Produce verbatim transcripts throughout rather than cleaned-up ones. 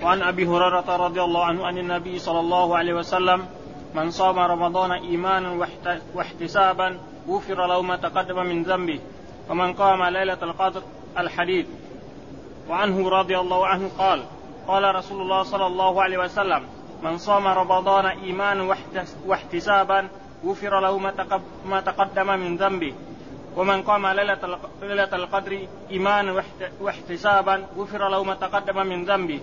وعن أبي هريرة رضي الله عنه عن النبي صلى الله عليه وسلم من صام رمضان إيمانا واحتسابا غفر له ما تقدم من ذنبه ومن قام ليلة القدر الحديث. وعنه رضي الله عنه قال قال رسول الله صلى الله عليه وسلم من صام رمضان إيمانا واحتسابا غفر له ما تقدم من ذنبه ومن قام ليلة القدر إيمانا واحتسابا غفر له ما تقدم من ذنبه.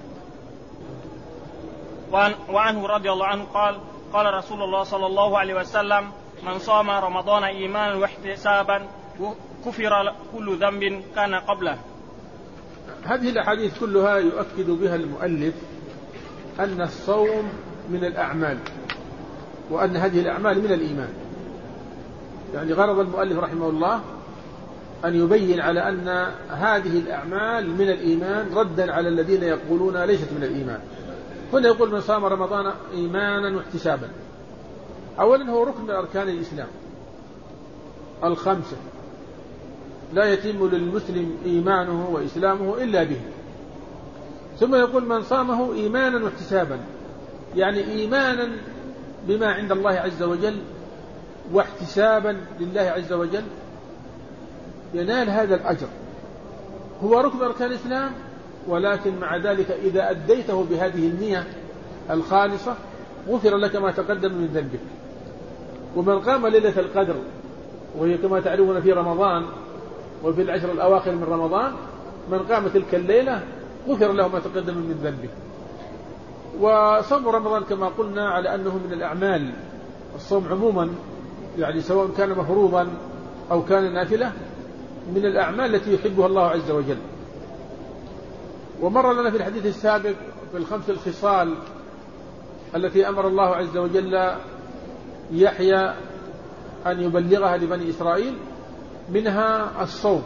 وعنه رضي الله عنه قال قال رسول الله صلى الله عليه وسلم من صام رمضان إيمانا واحتسابا غفر كل ذنب كان قبله. هذه الأحاديث كلها يؤكد بها المؤلف أن الصوم من الأعمال، وأن هذه الأعمال من الإيمان. يعني غرض المؤلف رحمه الله أن يبين على أن هذه الأعمال من الإيمان ردا على الذين يقولون ليست من الإيمان. هنا يقول من صام رمضان إيمانا واحتسابا. أولا هو ركن من أركان الإسلام الخمسة، لا يتم للمسلم إيمانه وإسلامه إلا به. ثم يقول من صامه إيمانا واحتسابا، يعني إيمانا بما عند الله عز وجل واحتسابا لله عز وجل ينال هذا الأجر. هو ركن أركان الإسلام، ولكن مع ذلك إذا أديته بهذه النية الخالصة غفر لك ما تقدم من ذنبك. ومن قام ليلة القدر وهي كما تعلمون في رمضان وفي العشر الأواخر من رمضان، من قام تلك الليلة غفر له ما تقدم من ذنبه. وصوم رمضان كما قلنا على أنه من الأعمال، الصوم عموما يعني سواء كان مفروضا أو كان نافلة من الأعمال التي يحبها الله عز وجل. ومر لنا في الحديث السابق في الخمس الخصال التي أمر الله عز وجل يحيى أن يبلغها لبني إسرائيل، منها الصوم.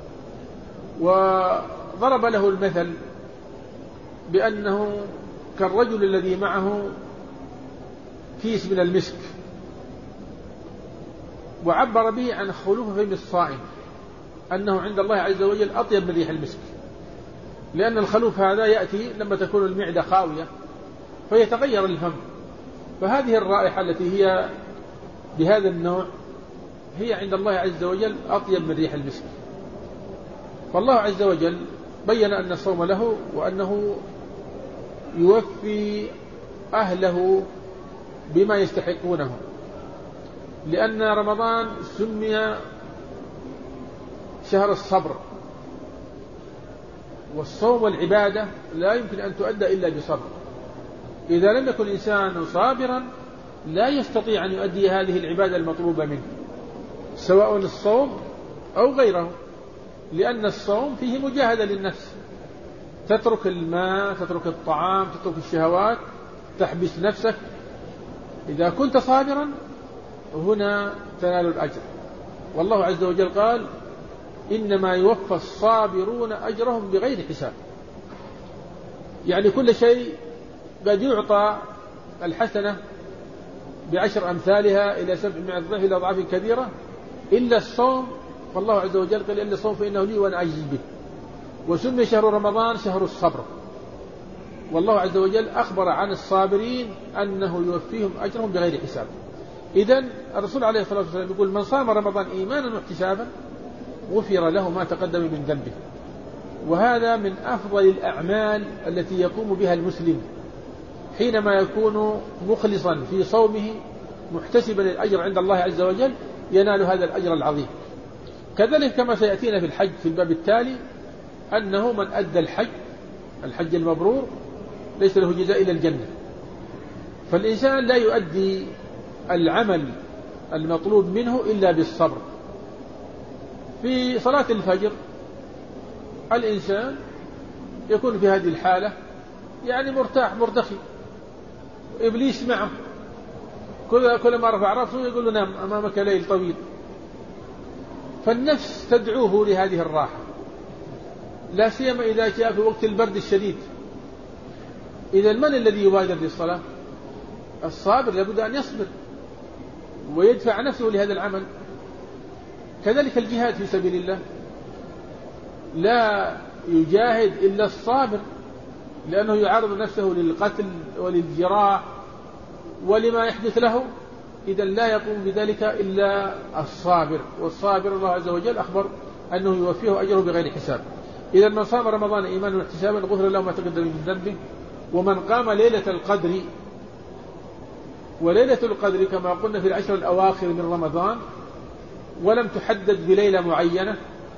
وضرب له المثل بأنه كالرجل الذي معه كيس من المسك، وعبر به عن خلوف فم الصائم، أنه عند الله عز وجل أطيب من ريح المسك، لأن الخلوف هذا يأتي لما تكون المعدة خاوية فيتغير الفم، فهذه الرائحة التي هي بهذا النوع هي عند الله عز وجل أطيب من ريح المسك. فالله عز وجل بين أن الصوم له، وأنه يوفي أهله بما يستحقونه، لأن رمضان سمي شهر الصبر، والصوم والعبادة لا يمكن أن تؤدى إلا بصبر. إذا لم يكن الإنسان صابرا لا يستطيع أن يؤدي هذه العبادة المطلوبة منه، سواء الصوم أو غيره، لأن الصوم فيه مجاهدة للنفس، تترك الماء، تترك الطعام، تترك الشهوات، تحبس نفسك. إذا كنت صابرا هنا تنال الأجر. والله عز وجل قال إنما يوفى الصابرون أجرهم بغير حساب. يعني كل شيء قد يعطى الحسنة بعشر أمثالها إلى سبعمائة ضعف إلى أضعاف كبيرة إلا الصوم. فالله عز وجل قال إلا الصوم فإنه لي وأنا أجزي به. وسمي شهر رمضان شهر الصبر، والله عز وجل أخبر عن الصابرين أنه يوفيهم أجرهم بغير حساب. إذن الرسول عليه الصلاة والسلام يقول من صام رمضان إيمانا واحتسابا غفر له ما تقدم من ذنبه. وهذا من أفضل الأعمال التي يقوم بها المسلم حينما يكون مخلصا في صومه محتسبا الأجر عند الله عز وجل، ينال هذا الأجر العظيم. كذلك كما سيأتينا في الحج في الباب التالي أنه من أدى الحج الحج المبرور ليس له جزاء إلا الجنة. فالإنسان لا يؤدي العمل المطلوب منه إلا بالصبر. في صلاة الفجر الإنسان يكون في هذه الحالة يعني مرتاح مرتخي، إبليس معه، كل كل ما رفع رأسه يقول له نام أمامك ليل طويل. فالنفس تدعوه لهذه الراحة، لا سيما إذا جاء في وقت البرد الشديد. إذا من الذي يبادر للصلاة؟ الصابر لابد أن يصبر ويدفع نفسه لهذا العمل. كذلك الجهاد في سبيل الله لا يجاهد إلا الصابر، لأنه يعرض نفسه للقتل وللجراح ولما يحدث له، إذا لا يقوم بذلك إلا الصابر، والصابر الله عز وجل أخبر أنه يوفيه أجره بغير حساب. إذا من صام رمضان إيمانا واحتسابا غفر له ما تقدم من ذنبه. ومن قام ليلة القدر، وليلة القدر كما قلنا في العشر الأواخر من رمضان، ولم تحدد بليلة معينة،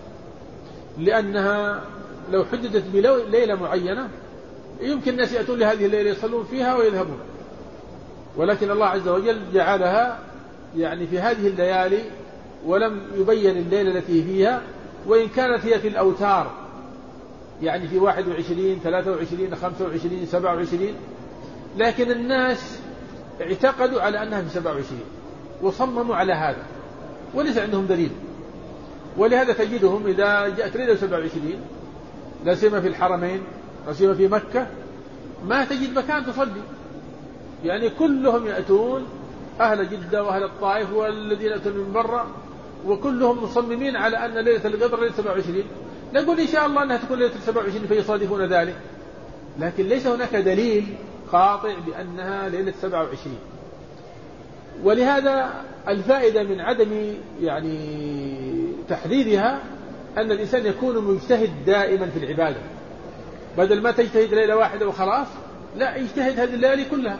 لأنها لو حددت بليلة معينة يمكن الناس يأتون لهذه الليلة يصلون فيها ويذهبون، ولكن الله عز وجل جعلها يعني في هذه الليالي، ولم يبين الليلة التي فيها، وإن كانت هي في الأوتار، يعني في واحد وعشرين ثلاثة وعشرين خمسة وعشرين سبعة وعشرين، لكن الناس اعتقدوا على أنها في سبعة وعشرين وصمموا على هذا وليس عندهم دليل. ولهذا تجدهم إذا جاءت ليلة سبعة وعشرين لا سيما في الحرمين، لا سيما في مكة، ما تجد مكان تصلي، يعني كلهم يأتون أهل جدة وأهل الطائف والذين يأتون من برا، وكلهم مصممين على أن ليلة القدر ليلة سبعة وعشرين. نقول إن شاء الله أنها تكون ليلة سبعة وعشرين فيصادفون ذلك، لكن ليس هناك دليل قاطع بأنها ليلة سبعة وعشرين. ولهذا الفائدة من عدم يعني تحديدها أن الإنسان يكون مجتهد دائما في العبادة، بدل ما تجتهد ليلة واحدة وخلاص، لا، يجتهد هذه الليالي كلها.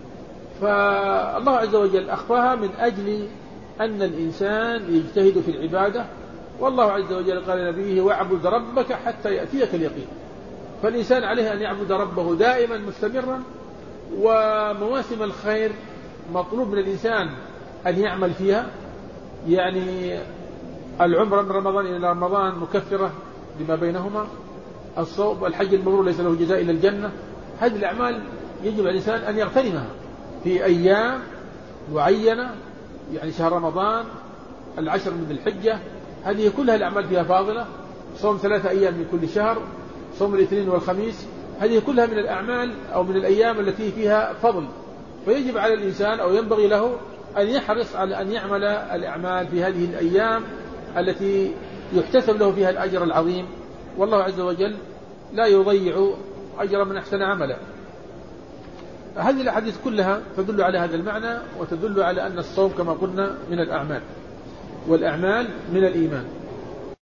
فالله عز وجل أخفاها من أجل أن الإنسان يجتهد في العبادة، والله عز وجل قال لنبيه واعبد ربك حتى يأتيك اليقين. فالإنسان عليه أن يعبد ربه دائما مستمرا، ومواسم الخير مطلوب من الإنسان أن يعمل فيها، يعني العمرة من رمضان إلى رمضان مكفرة لما بينهما، الصوم والحج المبرور ليس له جزاء إلا الجنة. هذه الأعمال يجب على الإنسان أن يغتنمها في أيام معينة، يعني شهر رمضان، العشر من الحجة، هذه كلها الأعمال فيها فاضلة. صوم ثلاثة أيام من كل شهر، صوم الاثنين والخميس، هذه كلها من الأعمال أو من الأيام التي فيها فضل، فيجب على الإنسان أو ينبغي له أن يحرص على أن يعمل الأعمال في هذه الأيام التي يحتسب له فيها الأجر العظيم، والله عز وجل لا يضيع أجر من أحسن عملا. هذه الأحاديث كلها تدل على هذا المعنى، وتدل على أن الصوم كما قلنا من الأعمال، والأعمال من الإيمان.